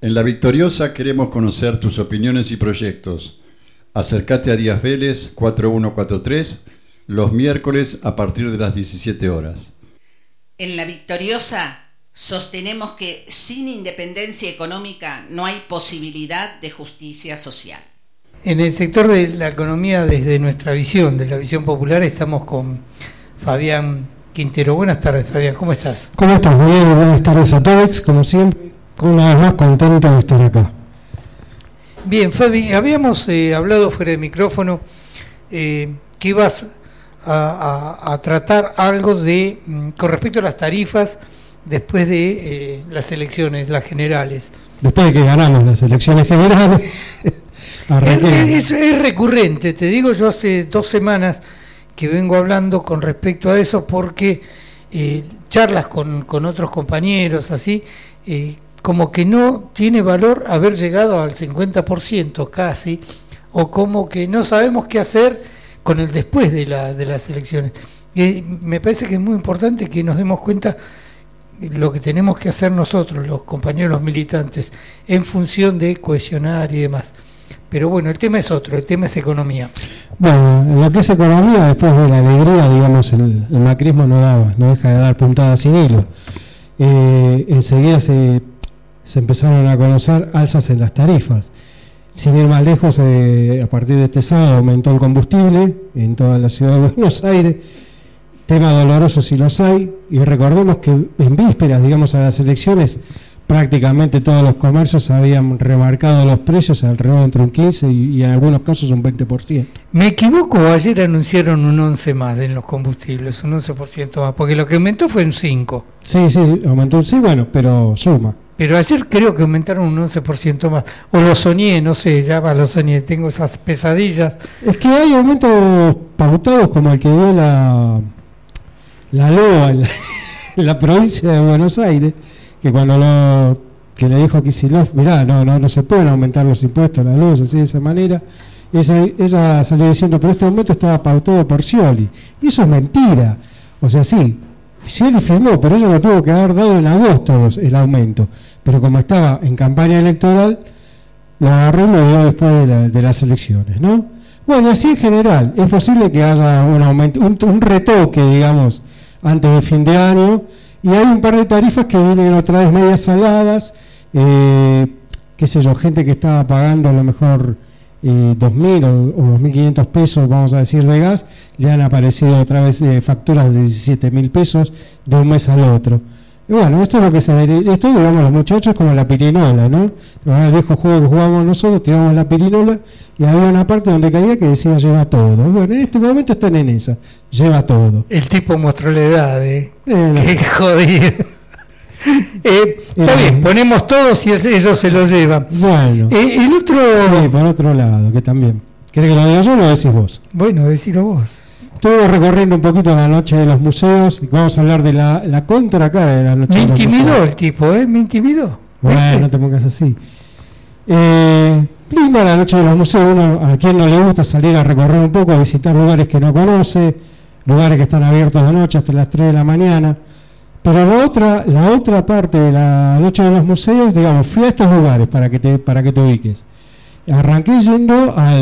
En La Victoriosa queremos conocer tus opiniones y proyectos. Acércate a Díaz Vélez 4143 los miércoles a partir de las 17 horas. En La Victoriosa sostenemos que sin independencia económica no hay posibilidad de justicia social. En el sector de la economía, desde nuestra visión, de la visión popular, estamos con Fabián Quintero. Buenas tardes, Fabián, ¿cómo estás? ¿Cómo estás? Muy bien, buenas tardes a todos, como siempre, una vez más contento de estar acá. Bien, Fabi, habíamos hablado fuera de micrófono que ibas a tratar algo de con respecto a las tarifas después de las elecciones, las generales. Después de que ganamos las elecciones generales. Es recurrente, te digo, yo hace 2 semanas que vengo hablando con respecto a eso porque charlas con otros compañeros, así, como que no tiene valor haber llegado al 50% casi, o como que no sabemos qué hacer con el después de las elecciones. Me parece que es muy importante que nos demos cuenta lo que tenemos que hacer nosotros, los compañeros, los militantes, en función de cohesionar y demás. Pero bueno, el tema es otro, el tema es economía. Bueno, en lo que es economía, después de la alegría, digamos, el macrismo no deja de dar puntadas sin hilo. Enseguida se empezaron a conocer alzas en las tarifas. Sin ir más lejos, a partir de este sábado aumentó el combustible en toda la ciudad de Buenos Aires. Tema doloroso si los hay, y recordemos que en vísperas, digamos, a las elecciones, prácticamente todos los comercios habían remarcado los precios alrededor entre un 15 y en algunos casos un 20%. ¿Me equivoco? Ayer anunciaron un 11 más en los combustibles, un 11% más, porque lo que aumentó fue un 5. Sí, aumentó un 6, bueno, pero suma. Pero ayer creo que aumentaron un 11% más, o lo soñé, no sé, lo soñé, tengo esas pesadillas. Es que hay aumentos pautados como el que dio la LOA en la provincia de Buenos Aires, que cuando que le dijo a Kicillof, mirá, no se pueden aumentar los impuestos a la luz así de esa manera, ella salió diciendo, pero este aumento estaba pautado por Scioli, y eso es mentira. O sea, sí, Scioli firmó, pero ella lo tuvo que haber dado en agosto el aumento, pero como estaba en campaña electoral, lo agarró y lo dio después de las elecciones, ¿no? Bueno, así en general, es posible que haya un aumento, un retoque, digamos, antes de fin de año, y hay un par de tarifas que vienen otra vez medias saladas, qué sé yo, gente que estaba pagando a lo mejor 2.000 o 2.500 pesos, vamos a decir, de gas, le han aparecido otra vez facturas de 17.000 pesos de un mes al otro. Y bueno, esto es lo que esto, digamos, los muchachos como la pirinola, ¿no? El viejo juego que jugábamos nosotros, tiramos la pirinola y había una parte donde caía que decía lleva todo. Bueno, en este momento están en esa, lleva todo. El tipo mostró la edad, qué jodido. Está bien, ponemos todos y ellos se lo llevan. Bueno, el otro... Sí, por otro lado, que también. ¿Querés que lo diga yo o lo decís vos? Bueno, decilo vos. Estuve recorriendo un poquito la noche de los museos y vamos a hablar de la contracara de la noche de los museos. Me intimidó el tipo, me intimidó. Bueno, no te pongas así. Linda la noche de los museos, uno a quien no le gusta salir a recorrer un poco, a visitar lugares que no conoce, lugares que están abiertos de noche hasta las 3 de la mañana. Pero la otra parte de la noche de los museos, digamos, fui a estos lugares para que te ubiques. Arranqué yendo a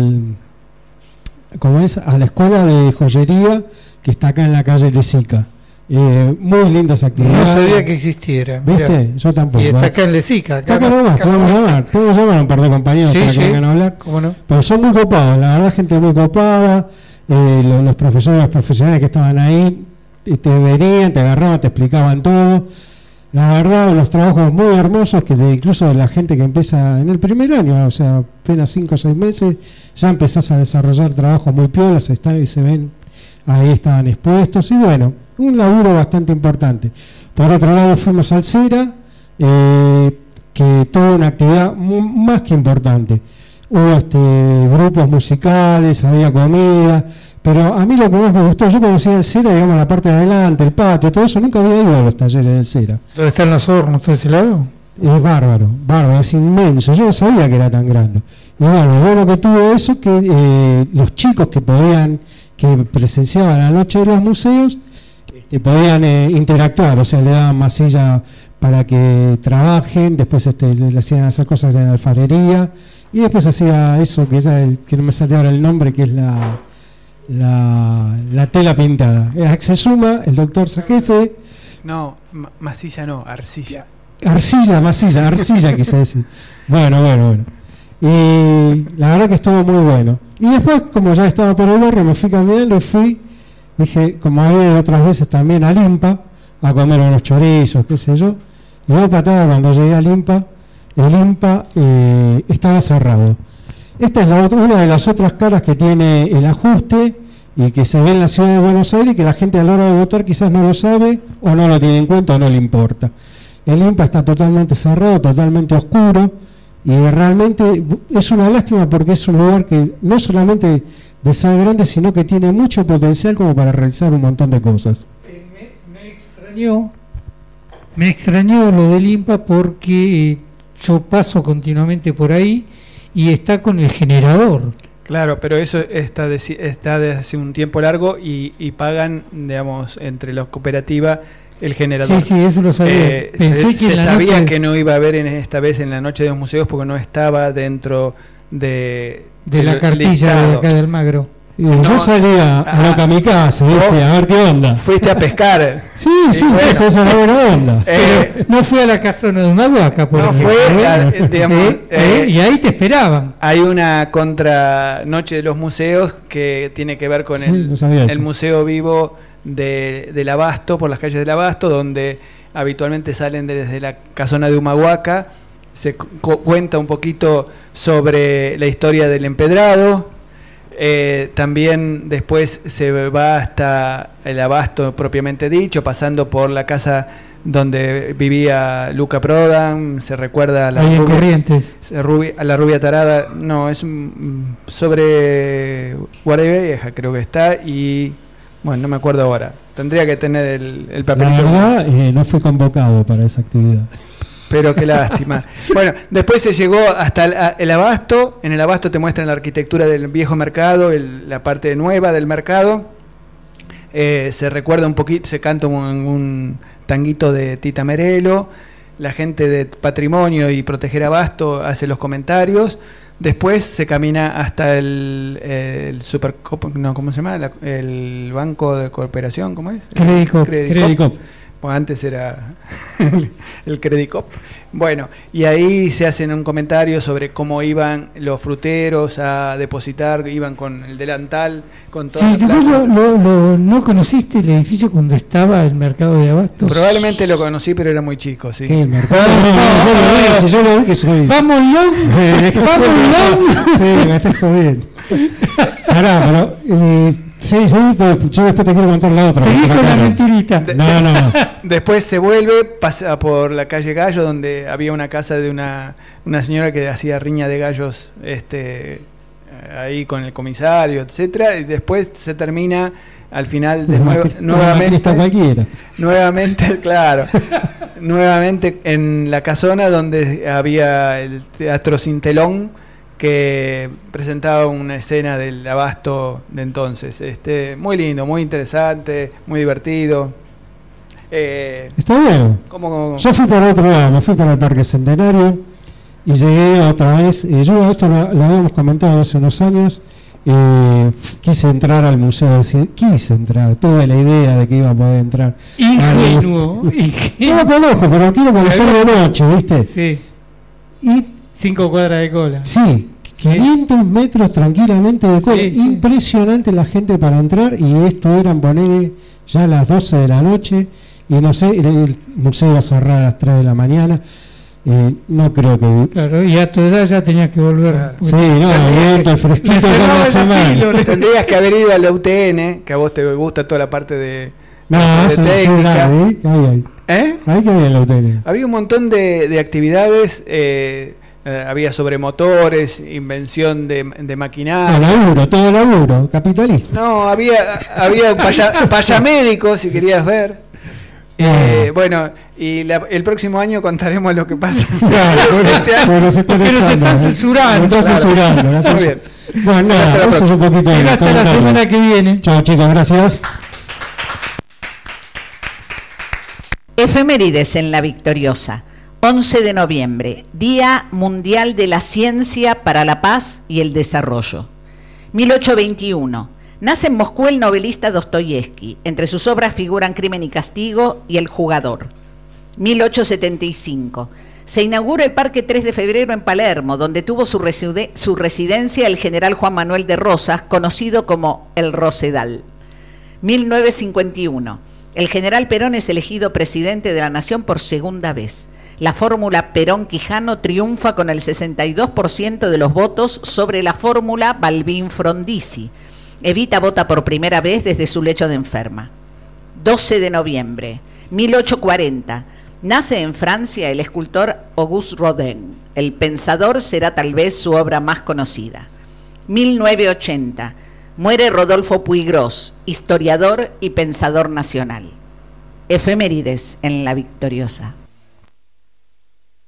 la escuela de joyería que está acá en la calle Lesica. Muy lindas actividades. No sabía que existiera. ¿Viste? Mirá. Yo tampoco. Y está acá en Lesica. Acá nomás, podemos llamar a un par de compañeros para que vengan a hablar. ¿Cómo no? Pero son muy copados, la verdad, gente muy copada. Los profesionales que estaban ahí te venían, te agarraban, te explicaban todo. La verdad, unos trabajos muy hermosos que incluso de la gente que empieza en el primer año, o sea, apenas 5 o 6 meses, ya empezás a desarrollar trabajos muy piolas, y se ven, ahí estaban expuestos, y bueno, un laburo bastante importante. Por otro lado, fuimos al CERA, que toda una actividad más que importante. Hubo grupos musicales, había comida, pero a mí lo que más me gustó, yo conocía el CERA, digamos, la parte de adelante, el patio, todo eso, nunca había ido a los talleres del CERA. ¿Dónde están los hornos, todo ese lado? Es bárbaro, es inmenso, yo no sabía que era tan grande. Y bueno, lo bueno que tuvo eso, que los chicos que presenciaban la noche de los museos, podían interactuar, o sea, le daban masilla para que trabajen, después le hacían hacer cosas en alfarería, y después hacía eso que que no me sale ahora el nombre, que es la tela pintada. Se suma el doctor Sajese. No, masilla no, arcilla. Arcilla quise decir. Bueno. Y la verdad que estuvo muy bueno. Y después, como ya estaba por el barrio, me fui caminando y dije, como había ido otras veces también a Limpa, a comer unos chorizos, qué sé yo. Y no patada, cuando llegué a Limpa, el Limpa estaba cerrado. Esta es una de las otras caras que tiene el ajuste y que se ve en la ciudad de Buenos Aires y que la gente a la hora de votar quizás no lo sabe o no lo tiene en cuenta o no le importa. El Limpa está totalmente cerrado, totalmente oscuro, y realmente es una lástima porque es un lugar que no solamente de ser grande, sino que tiene mucho potencial como para realizar un montón de cosas. Me extrañó lo del Limpa porque yo paso continuamente por ahí y está con el generador. Claro, pero eso está desde hace un tiempo largo y pagan, digamos, entre la cooperativa el generador. Sí, eso lo sabía. Pensé que se sabía que no iba a haber esta vez en la noche de los museos porque no estaba dentro de la cartilla de acá del Magro. Yo salía a lo kamikaze, ¿viste? A ver qué onda. Fuiste a pescar. Sí, bueno. Esa es la buena onda. Pero no fue a la casona de Humahuaca, por ejemplo. Fue, digamos, y ahí te esperaban. Hay una contra Noche de los Museos que tiene que ver con el Museo Vivo del Abasto, por las calles del Abasto, donde habitualmente salen desde la casona de Humahuaca. Se cuenta un poquito sobre la historia del empedrado. También después se va hasta el Abasto propiamente dicho, pasando por la casa donde vivía Luca Prodan. Se recuerda a la rubia tarada. No, es sobre Guardia creo que está. Y bueno, no me acuerdo ahora. Tendría que tener el papelito. La verdad, no fui convocado para esa actividad. Pero qué lástima. Bueno, después se llegó hasta el Abasto. En el Abasto te muestran la arquitectura del viejo mercado, la parte nueva del mercado. Se recuerda un poquito, se canta un tanguito de Tita Merelo. La gente de Patrimonio y Proteger Abasto hace los comentarios. Después se camina hasta el Supercop, no, ¿cómo se llama? El Banco de Cooperación, ¿cómo es? Credicop. Bueno, antes era el Credicop. Bueno, y ahí se hacen un comentario sobre cómo iban los fruteros a depositar, iban con el delantal, con todo. Sí, ¿no conociste el edificio cuando estaba el mercado de Abastos? Probablemente lo conocí, pero era muy chico, sí. ¿Qué mercado? Yo lo vi que soy. ¡Vamos, Long! Sí, me estás jodiendo. Pará, pero... Sí, pues yo después te quiero contar la otra. Seguí con la mentirita. No. Después se vuelve, pasa por la calle Gallo, donde había una casa de una señora que hacía riña de gallos ahí con el comisario, etcétera, y después se termina al final de nuevamente, claro, nuevamente en la casona donde había el Teatro Sin Telón, que presentaba una escena del Abasto de entonces. Muy lindo, muy interesante, muy divertido. Está bien. Yo fui por otro lado, me fui para el Parque Centenario y llegué otra vez. Yo esto lo habíamos comentado hace unos años. Quise entrar al museo, tuve la idea de que iba a poder entrar. Ingenuo. No lo conozco, pero quiero conocer de noche, ¿viste? Sí. Y 5 cuadras de cola. Sí, 500 metros tranquilamente de cola. Sí. Impresionante la gente para entrar, y esto eran poner ya a las 12 de la noche, y no sé, el museo iba a cerrar a las 3 de la mañana. No creo que... Claro, y a tu edad ya tenías que volver. Claro. Sí, no, fresquito con la semana. Tendrías que haber ido a la UTN, que a vos te gusta toda la parte de técnica. Ahí que había en la UTN. Había un montón de actividades, había sobre motores, invención de maquinaria. Todo laburo, capitalismo. No, había payamédico, si querías ver. Bueno, y el próximo año contaremos lo que pasa. Claro, porque se están censurando. Muy bien. Bueno, nada, eso es un poquito. Hasta la semana que viene. Chao, chicos, gracias. Efemérides en La Victoriosa. 11 de noviembre, Día Mundial de la Ciencia para la Paz y el Desarrollo. 1821. Nace en Moscú el novelista Dostoyevsky. Entre sus obras figuran Crimen y Castigo y El Jugador. 1875. Se inaugura el Parque 3 de Febrero en Palermo, donde tuvo su residencia el general Juan Manuel de Rosas, conocido como el Rosedal. 1951. El general Perón es elegido presidente de la Nación por segunda vez. La fórmula Perón-Quijano triunfa con el 62% de los votos sobre la fórmula Balbín-Frondizi. Evita vota por primera vez desde su lecho de enferma. 12 de noviembre, 1840. Nace en Francia el escultor Auguste Rodin. El Pensador será tal vez su obra más conocida. 1980. Muere Rodolfo Puigros, historiador y pensador nacional. Efemérides en La Victoriosa.